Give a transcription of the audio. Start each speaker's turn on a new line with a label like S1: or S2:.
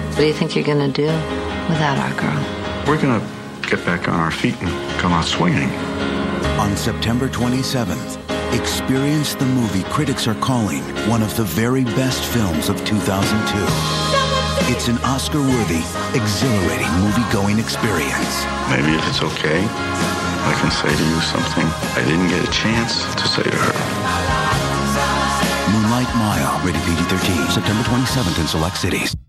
S1: What do you think you're gonna do without our girl?
S2: We're gonna get back on our feet and come out swinging.
S3: On September 27th, experience the movie critics are calling one of the very best films of 2002. It's an Oscar-worthy, exhilarating movie-going experience.
S2: Maybe if it's okay, I can say to you something I didn't get a chance to say to her.
S3: Moonlight Mile, rated PG-13, September 27th in select cities.